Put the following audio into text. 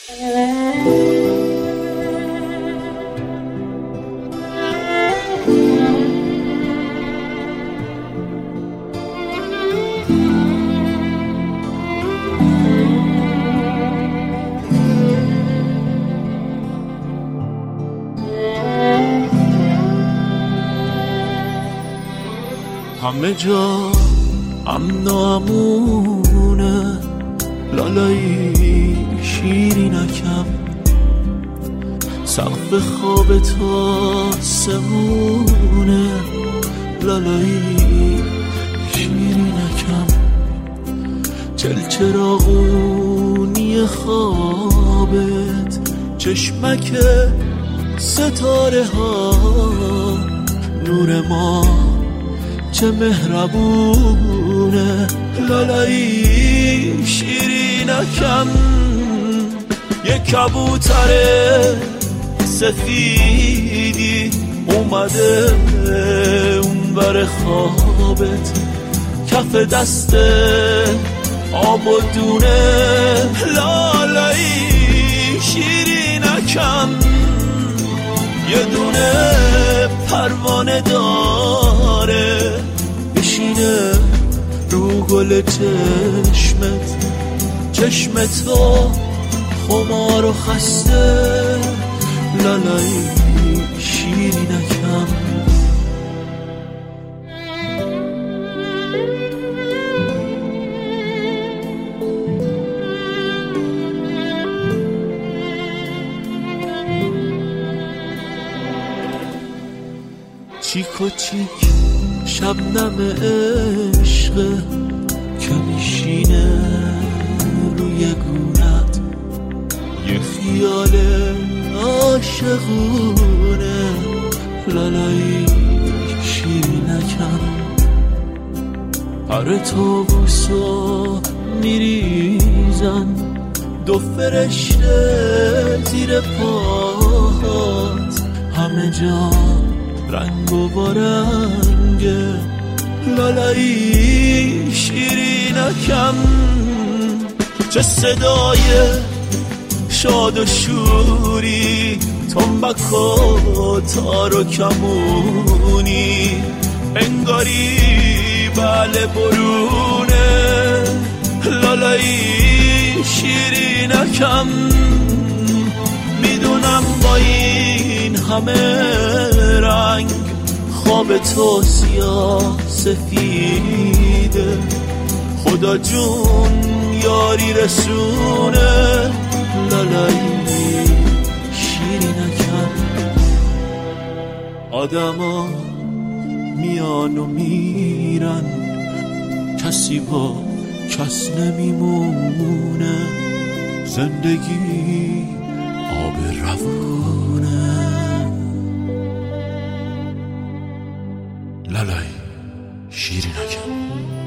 همه جا امن و امونه، لالایی شیرینکم، سقف خواب تا سمونه، لالایی شیرینکم، چلچراغونی خوابت، چشمک ستاره ها، نور ما چه مهربونه، لالایی شیرینکم، یه کبوتر سفیدی اومده اون بر خوابت، کف دست آب و دونه، لالایی شیرینکم، یه دونه پروانه داره بشینه رو گل چشمت و خمار و خسته، لالایی شیرینکم. چیک و چیک شبنم عشقه که میشینه روی گونت، یه خیال عاشقونه، لالایی شیرینکم، پر طاووسا میریزن، دو فرشته زیر پاهات، همه جا رنگ و بارنگه، لالایی شیرینکم، چه صدای شاد و شوری، تنبک و تار و کمونی، انگاری بله برونه، لالایی شیرینکم، میدونم با این همه رنگ خواب تو سیاه سفیده، خدا جون یاری رسونه، لالایی شیرینکم، آدما میان و میرن، کسی با کس نمیمونه، زندگی آب روونه، لالایی شیرینکم.